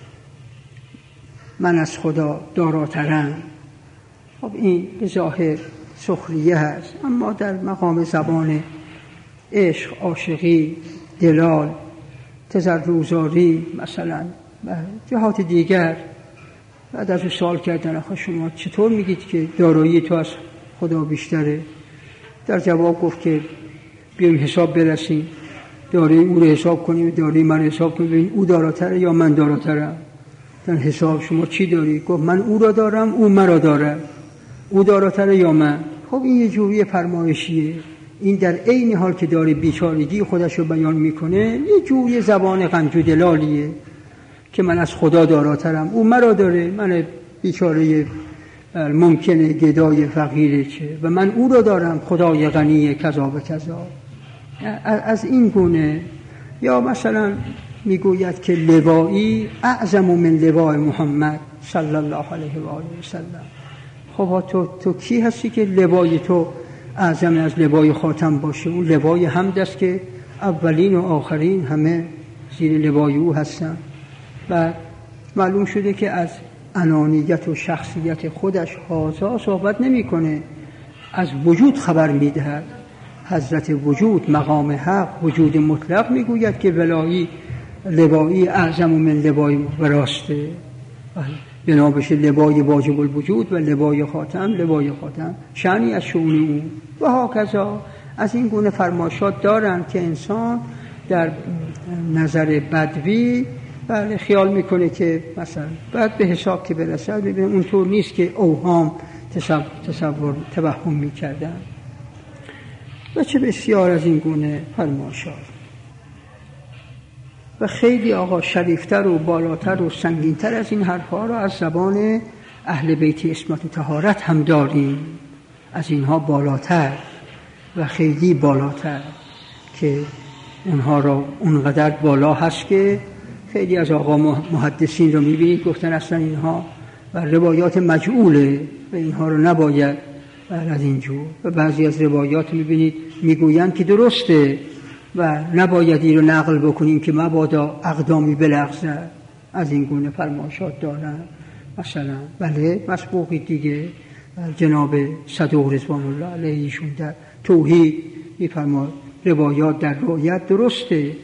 من از خدا داراترم، خب این به ظاهر سخریه هست، اما در مقام زبان عشق، عاشقی، دلال، تضرع‌زاری مثلا و جهات دیگر بعد از او سوال کردن آخه شما چطور میگید که دارایی تو از خدا بیشتره؟ در جواب گفت که بیایم حساب برسیم، دارایی او رو حساب کنیم، دارایی من حساب کنیم، ببین او داراتره یا من داراترم. در حساب شما چی داری؟ گفت من او را دارم، او مرا داره. او داراتره یا من؟ خب این یه جوری فرمایشیه. این در عین حال که داره بیچارگی خودش رو بیان میکنه، یه جوری زبان غمجو دلالیه که من از خدا داراترم، او مرا داره، من بیچاره ممکنه گدای فقیره چه و من او را دارم، خدای غنی کذا و کذا. از این گونه. یا مثلا میگوید که لوایی اعظم من لوای محمد صلی الله علیه و آله و سلم. خب تو تو کی هستی که لوای تو اعظم از لوای خاتم باشه؟ اون لوای حمد است که اولین و آخرین همه زیر لوای او هستن. و معلوم شده که از انانیت و شخصیت خودش هازا صحبت نمی کنه، از وجود خبر می دهد. حضرت وجود، مقام حق، وجود مطلق میگوید که ولایی لوایی اعظم من لوای براسته، بنا بشه لوای واجب الوجود و لوای خاتم، لوای خاتم شأنی از شؤون اون و هاکذا. از این گونه فرمایشات دارن که انسان در نظر بدوی بله خیال میکنه که مثلا بعد به حساب که برسد ببین اونطور نیست که اوهام تصور, تصور توهم میکردن. و چه بسیار از این گونه فرمایشات و خیلی آقا شریفتر و بالاتر و سنگینتر از این حرفها را از زبان اهل بیت عصمت و طهارت هم داریم، از اینها بالاتر و خیلی بالاتر که اونها را اونقدر بالا هست که خیلی از آقا محدثین رو میبینید گفتن اصلا اینها و روایات مجعوله و اینها رو نباید بعد از اینجور. و بعضی از روایات میبینید میگویند که درسته و نباید این رو نقل بکنیم که مبادا اقدامی بلغزد. از این گونه فرمایشات دارن. مثلا بله مسبوقی دیگه جناب صدوق رضوان الله علیهشون در توحید میفرماد روایات در روایت درسته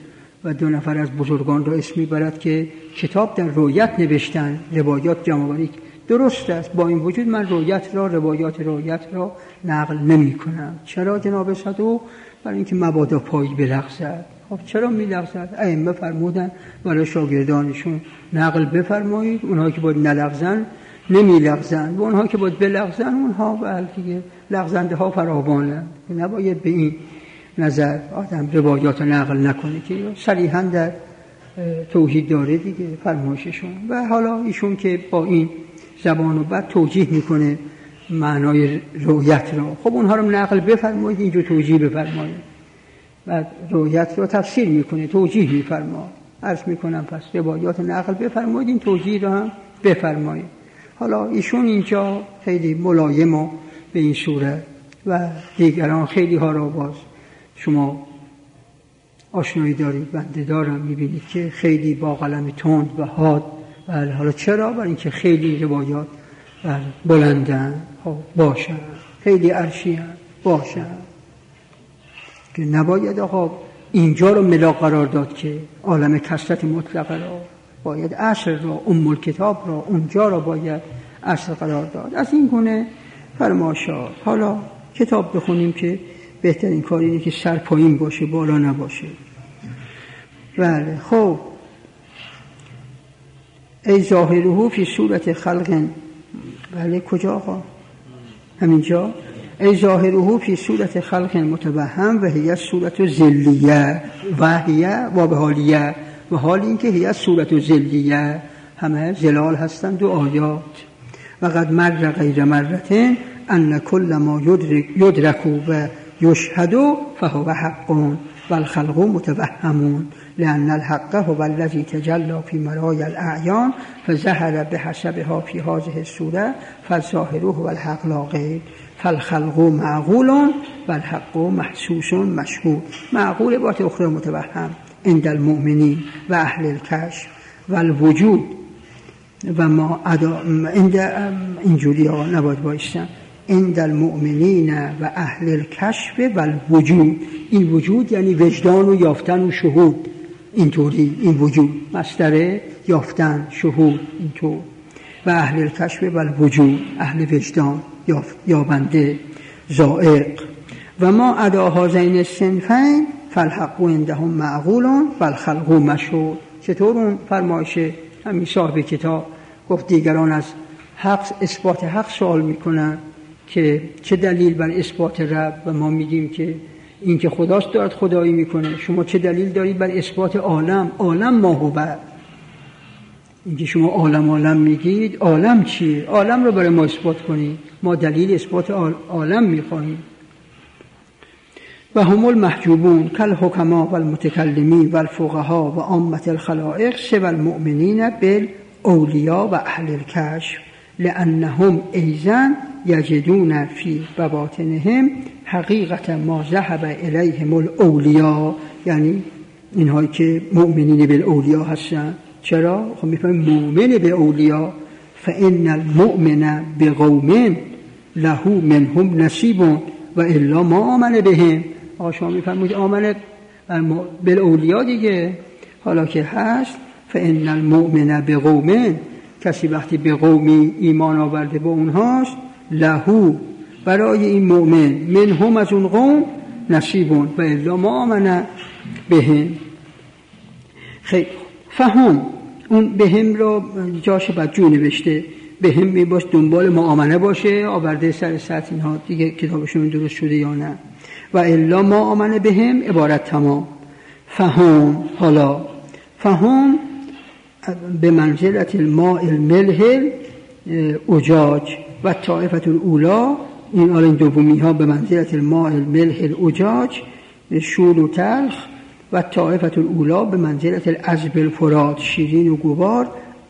و دو نفر از بزرگان را اسم میبرد که کتاب در روایت نوشتن، روایات جمع. درست است، با این وجود من روایت را روایات روایت را نقل نمی کنم. چرا جناب صدوق؟ برای اینکه مبادا پایی بلغزد. خب چرا میلغزد؟ ائمه فرمودن برای شاگردانشون نقل بفرمایید، اونها که باید نلغزن نمیلغزن و اونها که باید بلغزن اونها بله دیگه لغزنده ها فراوانند. نباید به این نظر آدم روایات نقل نکنه که صریحاً در توحید داره دیگه فرمایششون. و حالا ایشون که با این زبان و بعد توجیه میکنه معنای رویت را، خب اونها رو نقل بفرمایید، اینجا توجیه بفرمایید. بعد رویت را تفسیر میکنه، توجیه میفرما. عرض میکنم پس روایات نقل بفرمایید، این توجیه را هم بفرمایید. حالا ایشون اینجا خیلی ملایم و به این صورت و دیگران خیلی ها را باز شما آشنایی دارید، بنده دارم، میبینید که خیلی با قلم تند و حاد. بله حالا چرا؟ برای اینکه خیلی روایات بله بلندن باشن، خیلی عرشی باشن که نباید آقا اینجا رو ملاک قرار داد که عالم کثرت مطلقه را باید اصل را، ام الکتاب را اونجا را باید اصل قرار داد. از این گونه فرمایشات. حالا کتاب بخونیم که بهترین کار اینه که سر پایین باشه، بالا نباشه. بله خب ای ظاهره فی صورت خلق، بله کجا آقا؟ همینجا. ای ظاهره فی صورت خلق متوهم و هی صورت ذلیه و هی و به حالیه و حال این که هی صورت ذلیه، همه زلال هستند و آیات. و قد مر غیر مرتين ان كل ما يدرك يدرك و يشهد فهو حق والخلق متوهمون لأن الحق هو الذي تجلى في مرايا الأعيان فظهر بحسبها في هذه الصورة فالظاهر هو الحق لا غير فالخلق معقول والحق محسوس مشهود. معقول بات أخرى متوهم عند المؤمنين و اهل الكشف والوجود و ما عند اینجوری ها نباید بایستن عند المؤمنین و اهل الکشف و الوجود. این وجود یعنی وجدان و یافتن و شهود، اینطوری این وجود مصدر یافتن شهود اینطور. و اهل الکشف و الوجود، اهل وجدان یابنده زائق. و ما ادا هذین الصنفین فالحق عندهم معقول والخلق مشهود. چطور اون فرمایشه همین صاحب کتاب گفت دیگران از حق اثبات حق سوال میکنن که چه دلیل بر اثبات رب، و ما میگیم که این که خداست دارد خدایی میکنه. شما چه دلیل دارید بر اثبات عالم؟ عالم ما هو. این که شما عالم عالم میگید، عالم چیه؟ عالم رو برای ما اثبات کنید، ما دلیل اثبات عالم میخواهیم. و هم المحجوبون کالحکما و المتکلمین و الفقها و عامة الخلائق سوى المؤمنین بالاولیا و اهل الکشف لأنهم ایضا یجدون فی بواطنهم حقیقت ما ذهب الیهم الاولیا. یعنی اینهایی که مؤمنین بالاولیا هستن. چرا؟ خب میفهمیم مؤمن به اولیا فإن المؤمن بقوم له منهم نصیب و الا ما آمن بهم. آقا شما میفهمید آمن بالاولیا دیگه. حالا که هست فإن المؤمن بقوم، کسی وقتی به قومی ایمان آورده با اونهاست، لهو برای این مؤمن منهم از اون قوم نصیبون و الا ما آمن بهم. خیلی فهم اون بهم رو جاش بدجو نوشته، بهم میباش دنبال معامله باشه، آورده سر سطح اینها دیگه کتابشون درست شده یا نه. و الا ما آمن بهم عبارت تمام. فهم حالا فهم به منزلت الماء الملح اجاج و طائفه الاولا، این آل این دومی ها به منزلت الماء الملح الاجاج شور و تلخ، و طائفه الاولا به منزلت العذب الفرات شیرین و گوار.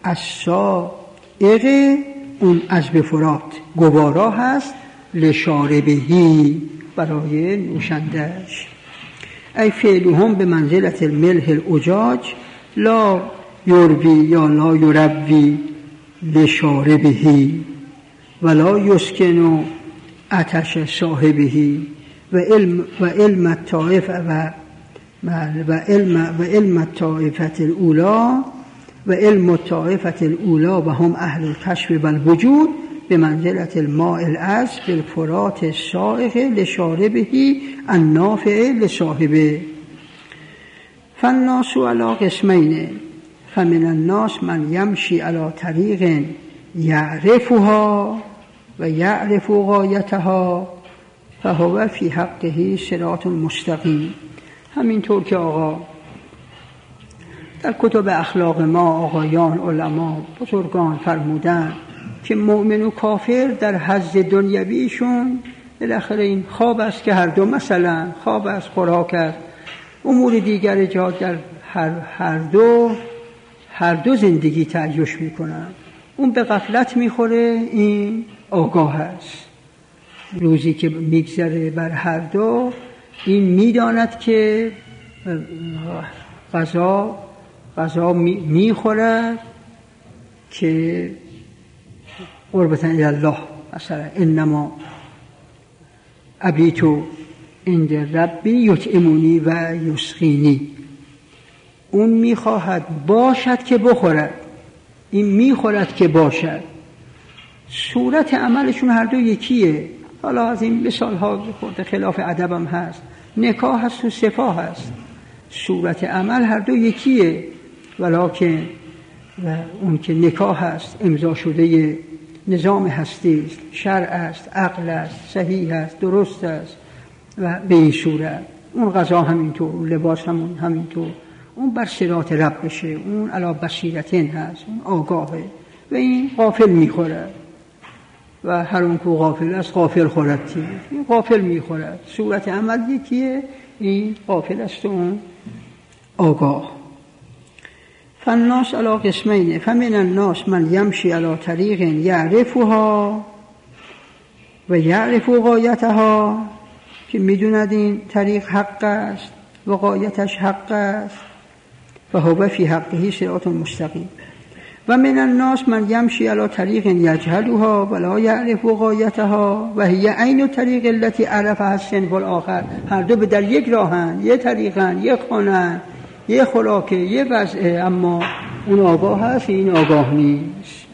السائق اون عذب فرات گوارا هست، لشاربهی برای نوشندش. ای فعلهم به منزلت الملح الاجاج لا یروی یا لا یروی لشاربهی ولا یسکن عطش صاحبهی و علم و علم الطائف و و علم و علم الطائفة الاولی و علم الطائفة الاولی و هم اهل الکشف و الوجود به منزلت الماء العذب بالفرات السائغ لشاربه النافع لصاحبه. فالناس علی قسمین فمن الناس من یمشی علی طریق یعرفها و یعرف غایتها فهو فی حقه صراط مستقیم. همینطور که آقا در کتب اخلاق ما آقایان علما بزرگان فرمودن که مؤمن و کافر در حظ دنیویشون بالاخره این خواب است که هر دو، مثلا خواب است، خوراک است، امور دیگر جا در هر, هر دو هر دو زندگی تعیش میکنن. اون به غفلت میخوره، این آگاه است. روزی که میگذره بر هر دو، این میداند که غذا غذا میخورد که قربتاً الی الله، مثلا انما ابیتو عند ربی یطعمنی و یسقینی. اون میخواهد باشد که بخورد، این میخورد که باشد. صورت عملشون هر دو یکیه. حالا از این مثال ها خورده خلاف ادب هم هست، نکاح هست و سفاح هست، صورت عمل هر دو یکیه، ولکن و اون که نکاح هست امضا شده نظام هستی است، شرع است، عقل است، صحیح است، درست است و به این صورت. اون غذا همینطور، لباس همون همینطور، اون بر صراط رب بشه، اون علی بصیرتین هست، اون آگاهه و این غافل میخورد و هر اون که غافل است غافل خورد تیر، این غافل میخورد. صورت عمل یکیه، این غافل است و اون آگاه. فالناس علی قسمین فمن الناس من یمشی علی طریق یعرفها و یعرف غایتها، که میدوند این طریق حق است و غایتش حق است، و هو فی حقه صراط مستقیم. و من الناس من یمشی علی طریق یجهلها ولا یعرف غایتها و هی عین طریق التي عرفها الصنف الاخر. هر دو به در یک راهن، یک طریقن، یک خانن، یک خوراکه، یک وضعه، اما اون آگاه هست، این آگاه نیست.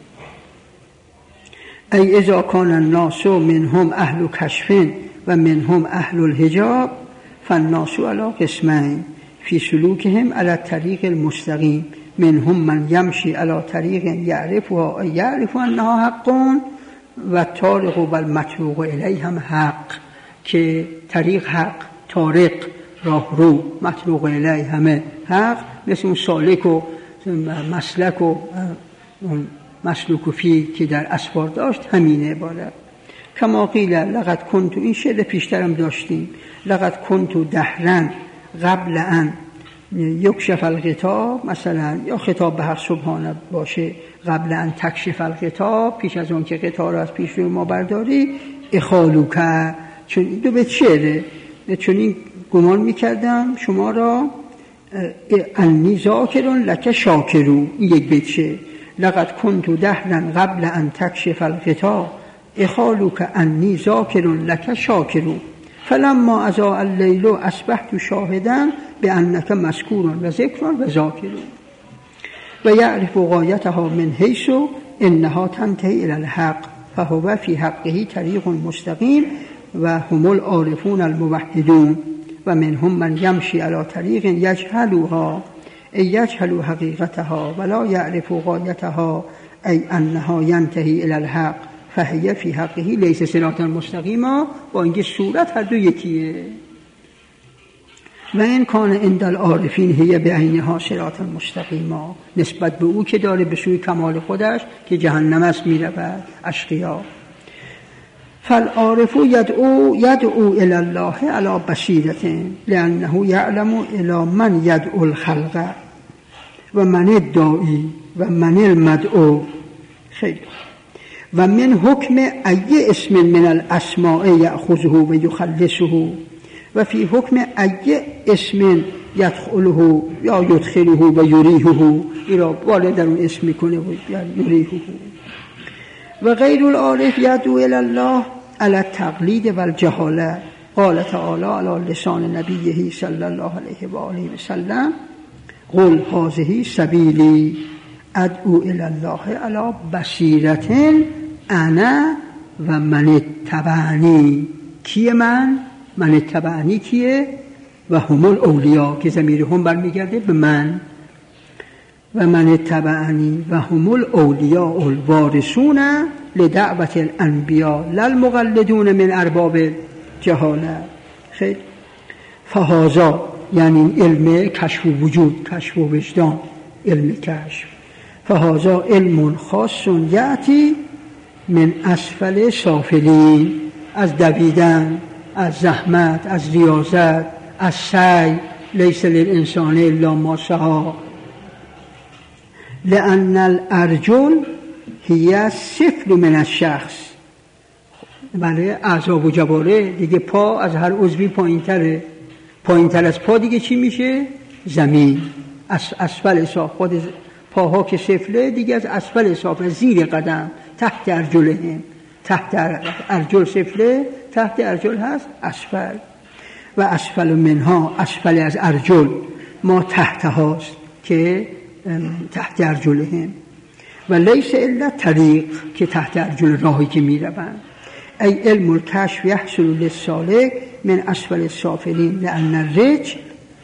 ای اذا کان الناس منهم اهل کشف و منهم اهل الحجاب فالناس علی قسمین فی سلوکهم علی الطریق المستقیم منهم من یمشی علی طریق یعرفها و یعرف انها حق و طارق و المطروق الیه هم حق، که طریق حق، طارق راه رو، مطروق الیه همه حق، مثل اون سالک و مسلک و اون مسلوک و فی که در اسفار داشت همینه عبارت. کما قیل لقد کنت، این شعر پیشترم داشتیم، لقد کنت دهرن قبل ان یکشف الغطا، مثلا یا خطاب به حق سبحانه باشه، قبل ان تکشف الغطا، پیش از اون که غطا رو از پیش روی ما برداری، اخالوکه، چون دو به شعره، چون این گمان میکردم شما را انی ذاکرون لک شاکرون، این یک بیت شعر. لقد کنت دهرن قبل ان تکشف الغطا اخالوک انی ذاکرون لک شاکرون فلما اضاء اللیل اصبحت شاهدا بانک مذکور و ذکر و ذاکر و یعرف غایتها من حیث انها تنتهی الی الحق فهو فی حقه طریق مستقیم و هم العارفون الموحدون و منهم من یمشی علی طریق یجهلها ای یجهل حقیقتها ولا یعرف غایتها ای انها ینتهی الی الحق فهی فی حقه لیس صراطا مستقیما. با اینکه صورت هر دو یکیه. و این کان عند العارفین هی بعینها صراطا مستقیما، نسبت به او که داره به سوی کمال خودش که جهنم است میرود اشقیا. فالعارف یدعو یدعو الی الله علی بصیرة لانه یعلم الی من یدعو الخلق و من الداعی و من المدعو. خیلی و من حکم ای اسم من الاسماء یأخذه و یخلصه و فی حکم ای اسم یدخله یا یدخله و یریحه، ایرا وارد در اون اسم میکنه و یریحه. و غیر العارف یدعو الی الله علی التقلید و الجهاله قال تعالی علی لسان نبیه صلی الله علیه و آله و سلم قل هذه سبیلی ادعو الی الله علی بصیرة انا و من اتبعنی. کیه من؟ من اتبعنی کیه؟ و هم الاولیا که ضمیر هم برمیگرده به من. و من اتبعنی و هم الاولیا الوارثون لدعوت الانبیاء للمقلدون من ارباب جهاله. خیلی فهذا یعنی علم کشف وجود، کشف و وجدان، علم کشف. فهذا علم خاص یأتی من اسفل سافلین، از دویدن، از زحمت، از ریاضت، از سعی. لیس للانسان الا ما سعی. لأن الارجل هی سفل من الشخص. بله اعضا و جواره دیگه، پا از هر عضوی پایین تره، پایین تر از پا دیگه چی میشه؟ زمین. از اسفل ساف، خود پاها که سفله دیگه از اسفل ساف، زیر قدم، تحت ارجلهم. تحت ارجل سفله، تحت ارجل هست اسفل. و اسفل منها، اسفل از ارجل ما تحت هاست که تحت ارجلهم. و لیس الا طریق که تحت ارجل راهی که میروند. ای علم الکشف یحصل للسالک من اسفل السافلین لأن الرجل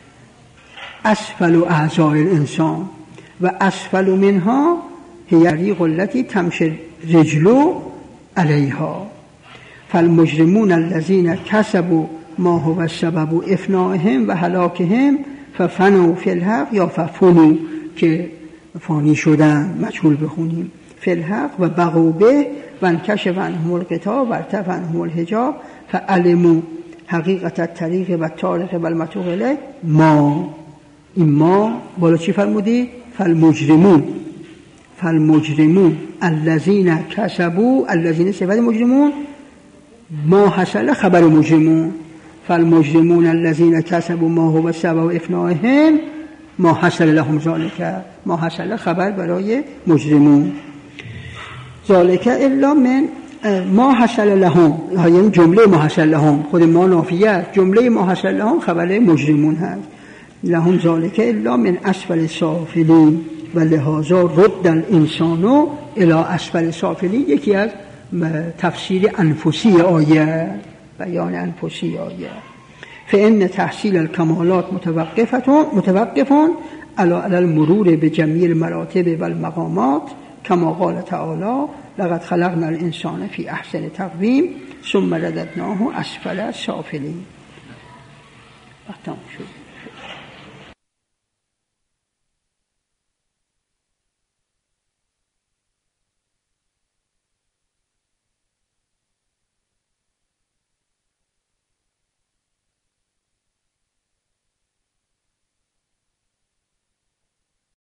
اسفل اعضاء الانسان و اسفل منها هی الطریق التي تمشي الرجل علیها. فالمجرمون الذين كسبوا ما هو السبب افنائهم و هلاکهم ففنوا فی الحق یا ففنوا که فانی شدن، مجهول بخونیم، فی الحق و بقوا به و انکشف عنهم الغطاء و ارتفع عنهم الحجاب فعلموا حقیقت الطریق و تارق و المتوق الیه. ما این ما بالا چی فرمودی؟ فالمجرمون، فالمجرمون الذين كسبوا، الذين صفت مجرمون، ما حصل خبر مجرمون. فالمجرمون الذين كسبوا ما هو السبب افنائهم ما حصل لهم ذلك، ما حصل خبر برای مجرمون. ذلك الا من ما حصل لهم، یعنی جمله ما حصل لهم، خود ما نافیه، جمله ما حصل لهم خبر مجرمون هست. لهم ذلك الا من اسفل السافلین و لهذا رد الانسان الى اسفل سافلین. یکی از تفسیر انفسی آیه، بیان انفسی آیه. فإن تحصیل الکمالات متوقفتون متوقفون علی المرور بجمیع المراتب و المقامات کما قال تعالی لقد خلقنا الانسان فی احسن تقویم ثم رددناه اسفل سافلین. تمام شد.